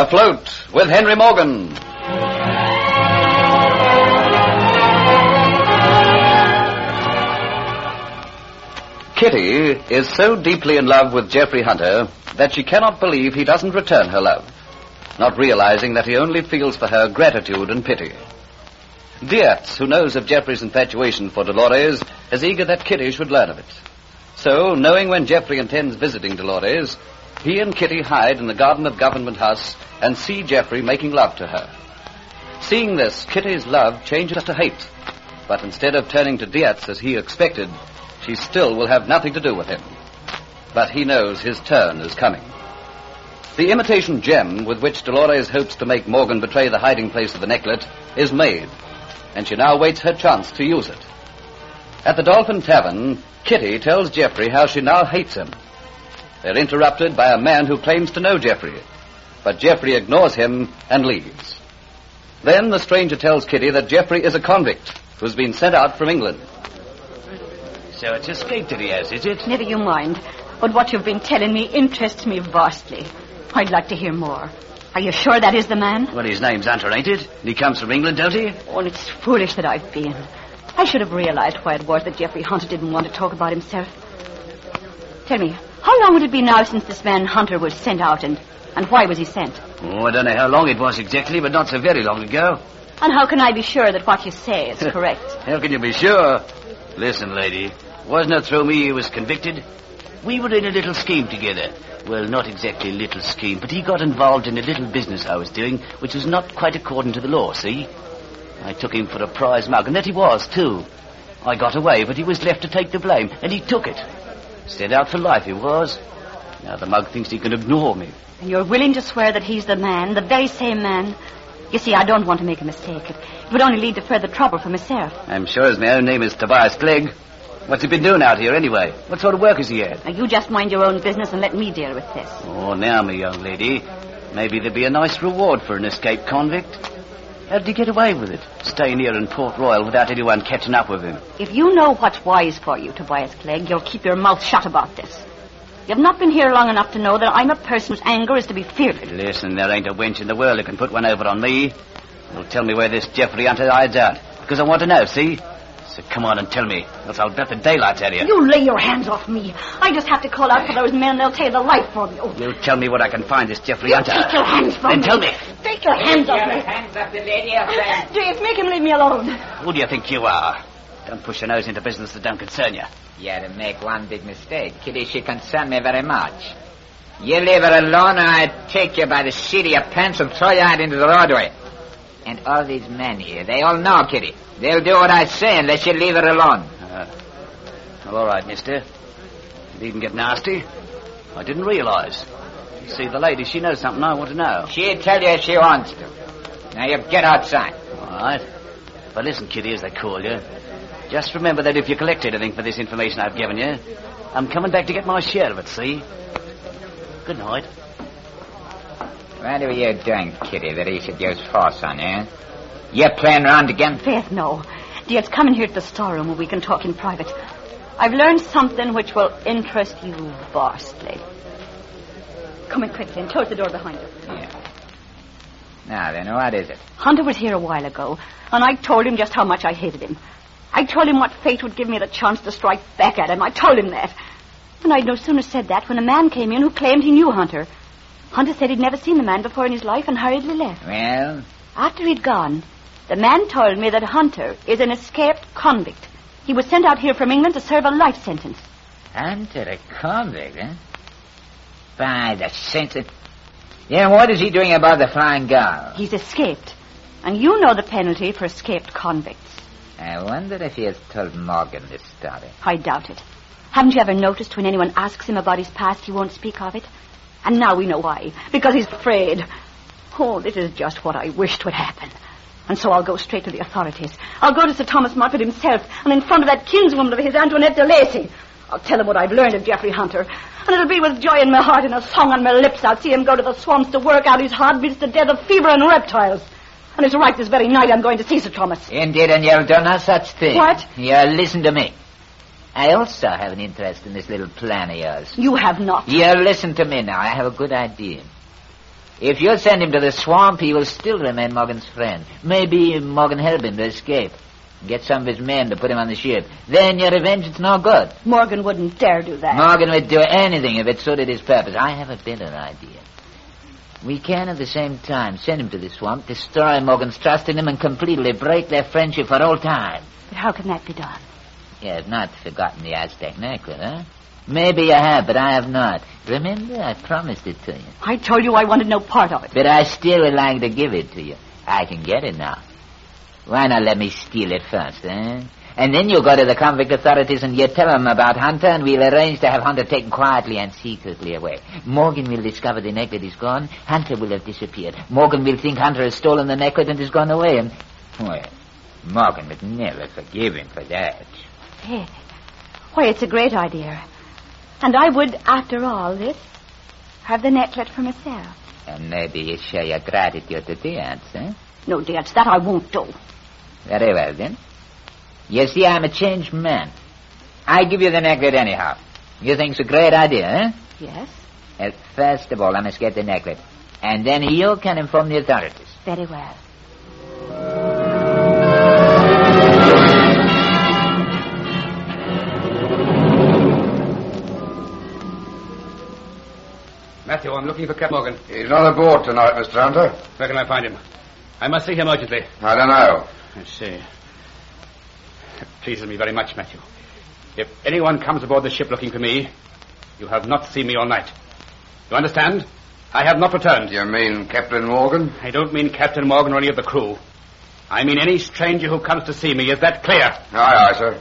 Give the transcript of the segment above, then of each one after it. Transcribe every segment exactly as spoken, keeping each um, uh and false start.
Afloat with Henry Morgan. Kitty is so deeply in love with Geoffrey Hunter that she cannot believe he doesn't return her love, not realizing that he only feels for her gratitude and pity. Dietz, who knows of Geoffrey's infatuation for Dolores, is eager that Kitty should learn of it. So, knowing when Geoffrey intends visiting Dolores, he and Kitty hide in the garden of Government House and see Geoffrey making love to her. Seeing this, Kitty's love changes to hate, but instead of turning to Dietz as he expected, she still will have nothing to do with him. But he knows his turn is coming. The imitation gem with which Dolores hopes to make Morgan betray the hiding place of the necklet is made, and she now waits her chance to use it. At the Dolphin Tavern, Kitty tells Geoffrey how she now hates him. They're interrupted by a man who claims to know Geoffrey, but Geoffrey ignores him and leaves. Then the stranger tells Kitty that Geoffrey is a convict who's been sent out from England. So it's escaped that he has, is it? Never you mind. But what you've been telling me interests me vastly. I'd like to hear more. Are you sure that is the man? Well, his name's Hunter, ain't it? He comes from England, don't he? Oh, and it's foolish that I've been. I should have realized why it was that Geoffrey Hunter didn't want to talk about himself. Tell me, how long would it be now since this man Hunter was sent out, and, and why was he sent? Oh, I don't know how long it was exactly, but not so very long ago. And how can I be sure that what you say is correct? How can you be sure? Listen, lady, wasn't it through me he was convicted? We were in a little scheme together. Well, not exactly a little scheme, but he got involved in a little business I was doing, which was not quite according to the law, see? I took him for a prize mug, and that he was, too. I got away, but he was left to take the blame, and he took it. Sent out for life, he was. Now the mug thinks he can ignore me. And you're willing to swear that he's the man, the very same man? You see, I don't want to make a mistake. It, it would only lead to further trouble for myself. I'm sure his my own name is Tobias Clegg. What's he been doing out here, anyway? What sort of work has he had? Now, you just mind your own business and let me deal with this. Oh, now, my young lady. Maybe there'd be a nice reward for an escaped convict. How did he get away with it? Staying here in Port Royal without anyone catching up with him? If you know what's wise for you, Tobias Clegg, you'll keep your mouth shut about this. You've not been here long enough to know that I'm a person whose anger is to be feared. Listen, there ain't a wench in the world that can put one over on me. You'll tell me where this Geoffrey Hunter hides out, because I want to know, see? So come on and tell me, else I'll bet the daylights out of you. You lay your hands off me. I just have to call out for those men, and they'll take the life from you. You tell me what I can find this Geoffrey you Hunter. Take your hands from then me. Then tell me. Take your hands off me. Take your hands off the lady, your friend. James, make him leave me alone. Who do you think you are? Don't push your nose into business that don't concern you. You make one big mistake. Kitty, she concern me very much. You leave her alone, or I take you by the seat of your pants and throw you out into the roadway. And all these men here, they all know, Kitty. They'll do what I say unless you leave her alone. Uh, well, all right, mister. You needn't get nasty. I didn't realize. You see, the lady, she knows something I want to know. She'll tell you if she wants to. Now, you get outside. All right. But listen, Kitty, as they call you, just remember that if you collect anything for this information I've given you, I'm coming back to get my share of it, see? Good night. What are you doing, Kitty, that he should use force on you? You playing around again? Faith, no. Dear's come in here to the storeroom where we can talk in private. I've learned something which will interest you vastly. Come in quickly and close the door behind you. Yeah. Now then, what is it? Hunter was here a while ago, and I told him just how much I hated him. I told him what fate would give me the chance to strike back at him. I told him that. And I'd no sooner said that when a man came in who claimed he knew Hunter. Hunter said he'd never seen the man before in his life and hurriedly left. Well? After he'd gone, the man told me that Hunter is an escaped convict. He was sent out here from England to serve a life sentence. Hunter, a convict, eh? By the saints of... Yeah, what is he doing about the Flying Gull? He's escaped. And you know the penalty for escaped convicts. I wonder if he has told Morgan this story. I doubt it. Haven't you ever noticed when anyone asks him about his past, he won't speak of it? And now we know why. Because he's afraid. Oh, this is just what I wished would happen. And so I'll go straight to the authorities. I'll go to Sir Thomas Moffat himself, and in front of that kinswoman of his, Antoinette de Lacy. I'll tell him what I've learned of Geoffrey Hunter. And it'll be with joy in my heart and a song on my lips. I'll see him go to the swamps to work out his hard beats to death of fever and reptiles. And it's right this very night I'm going to see Sir Thomas. Indeed, and you'll do no such thing. What? Yeah, listen to me. I also have an interest in this little plan of yours. You have not. Yeah, listen to me now. I have a good idea. If you send him to the swamp, he will still remain Morgan's friend. Maybe Morgan help him to escape. Get some of his men to put him on the ship. Then your revenge is no good. Morgan wouldn't dare do that. Morgan would do anything if it suited his purpose. I have a better idea. We can, at the same time, send him to the swamp, destroy Morgan's trust in him, and completely break their friendship for all time. But how can that be done? You have not forgotten the Aztec necklace, huh? Maybe you have, but I have not. Remember, I promised it to you. I told you I wanted no part of it. But I still would like to give it to you. I can get it now. Why not let me steal it first, eh? And then you go to the convict authorities and you tell them about Hunter, and we'll arrange to have Hunter taken quietly and secretly away. Morgan will discover the necklace is gone. Hunter will have disappeared. Morgan will think Hunter has stolen the necklace and has gone away. And, well, Morgan would never forgive him for that. Hey, why, it's a great idea. And I would, after all this, have the necklace for myself. And maybe you show your gratitude to Diaz, eh? No, Diaz, that I won't do. Very well, then. You see, I'm a changed man. I give you the necklace anyhow. You think it's a great idea, eh? Yes. Well, first of all, I must get the necklace. And then you can inform the authorities. Very well. Matthew, I'm looking for Captain Morgan. He's not aboard tonight, Mister Hunter. Where can I find him? I must see him urgently. I don't know. I see. It pleases me very much, Matthew. If anyone comes aboard the ship looking for me, you have not seen me all night. You understand? I have not returned. You mean Captain Morgan? I don't mean Captain Morgan or any of the crew. I mean any stranger who comes to see me. Is that clear? Aye, aye, sir.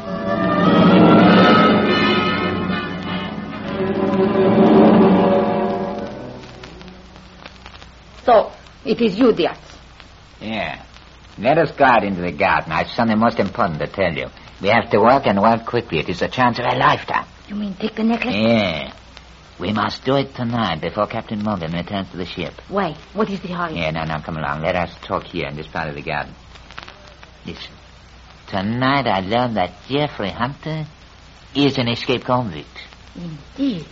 So, it is you, Diaz. Yeah. Let us go out into the garden. I've something most important to tell you. We have to work and work quickly. It is a chance of a lifetime. You mean take the necklace? Yeah. We must do it tonight before Captain Morgan returns to the ship. Why? What is the hurry? Yeah, now, now, come along. Let us talk here in this part of the garden. Listen. Tonight I learned that Jeffrey Hunter is an escaped convict. Indeed.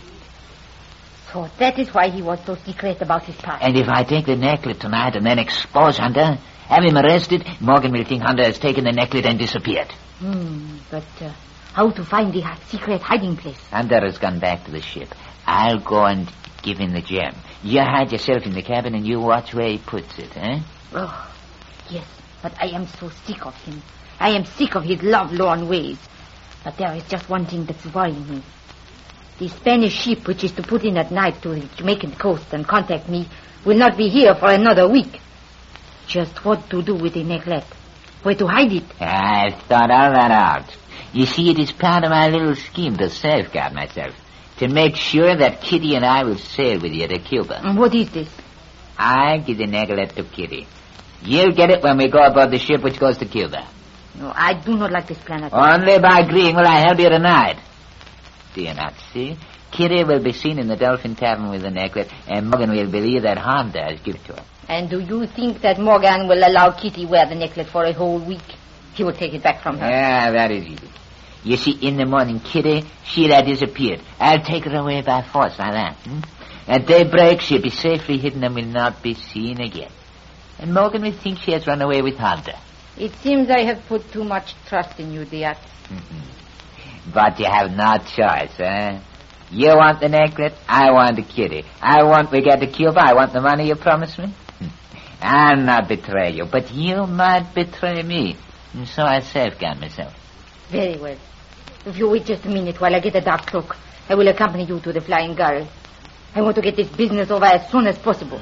So that is why he was so secret about his past. And if I take the necklace tonight and then expose Hunter, have him arrested, Morgan will think Hunter has taken the necklace and disappeared. Hmm, but uh, how to find the secret hiding place? Hunter has gone back to the ship. I'll go and give him the gem. You hide yourself in the cabin and you watch where he puts it, eh? Oh, yes, but I am so sick of him. I am sick of his love-lorn ways. But there is just one thing that's worrying me. The Spanish ship, which is to put in at night to the Jamaican coast and contact me, will not be here for another week. Just what to do with the necklace? Where to hide it? I've thought all that out. You see, it is part of my little scheme to safeguard myself. To make sure that Kitty and I will sail with you to Cuba. And what is this? I give the necklace to Kitty. You'll get it when we go aboard the ship which goes to Cuba. No, I do not like this plan at all. Only by agreeing will I help you tonight. Do you not see? Kitty will be seen in the Dolphin Tavern with the necklace, and Morgan will believe that Hunter has given it to her. And do you think that Morgan will allow Kitty wear the necklace for a whole week? He will take it back from her. Yeah, that is easy. You see, in the morning, Kitty, she'll have disappeared. I'll take her away by force like that. Hmm? At daybreak, she'll be safely hidden and will not be seen again. And Morgan will think she has run away with Hunter. It seems I have put too much trust in you, Diaz. Mm-hmm. But you have no choice, eh? You want the necklace, I want the Kitty. I want we get to Cuba, I want the money you promised me. I'll not betray you, but you might betray me. And so I safeguard myself. Very well. If you wait just a minute while I get a dark cloak, I will accompany you to the Flying Gull. I want to get this business over as soon as possible.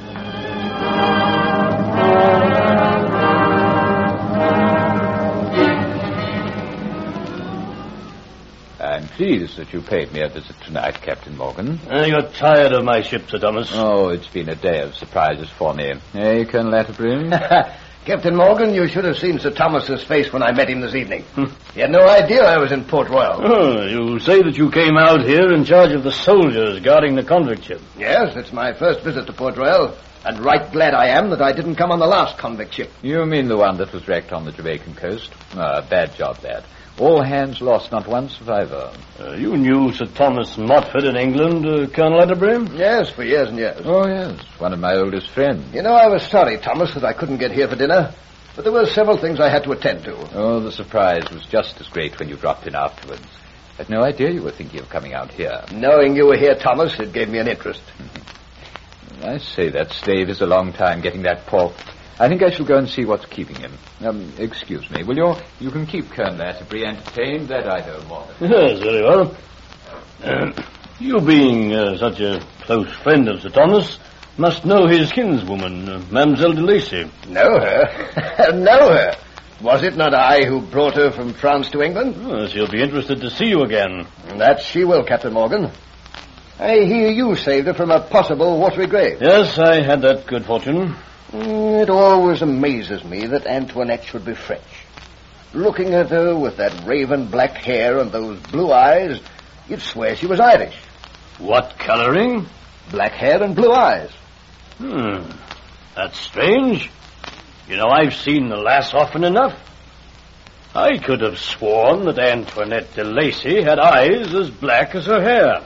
I'm pleased that you paid me a visit tonight, Captain Morgan. Uh, you're tired of my ship, Sir Thomas. Oh, it's been a day of surprises for me. Eh, Colonel Atterbury? Captain Morgan, you should have seen Sir Thomas's face when I met him this evening. He had no idea I was in Port Royal. Oh, you say that you came out here in charge of the soldiers guarding the convict ship. Yes, it's my first visit to Port Royal, and right glad I am that I didn't come on the last convict ship. You mean the one that was wrecked on the Jamaican coast? Ah, bad job, that. All hands lost, not one survivor. Uh, you knew Sir Thomas Motford in England, uh, Colonel Atterbury? Yes, for years and years. Oh, yes, one of my oldest friends. You know, I was sorry, Thomas, that I couldn't get here for dinner, but there were several things I had to attend to. Oh, the surprise was just as great when you dropped in afterwards. I had no idea you were thinking of coming out here. Knowing you were here, Thomas, it gave me an interest. I say that stave is a long time getting that pork. I think I shall go and see what's keeping him. Um, excuse me, will you? You can keep Colonel Atterbury entertained, that I know more. Yes, very well. Uh, you being uh, such a close friend of Sir Thomas must know his kinswoman, uh, Mademoiselle de Lacy. Know her? Know her? Was it not I who brought her from France to England? Oh, she'll be interested to see you again. That she will, Captain Morgan. I hear you saved her from a possible watery grave. Yes, I had that good fortune. Mm, it always amazes me that Antoinette should be French. Looking at her with that raven black hair and those blue eyes, you'd swear she was Irish. What colouring? Black hair and blue eyes. Hmm, that's strange. You know, I've seen the lass often enough. I could have sworn that Antoinette de Lacy had eyes as black as her hair.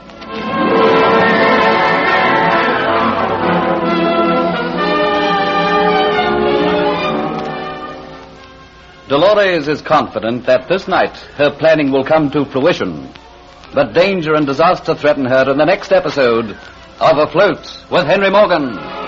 Dolores is confident that this night her planning will come to fruition. But danger and disaster threaten her in the next episode of Afloat with Henry Morgan.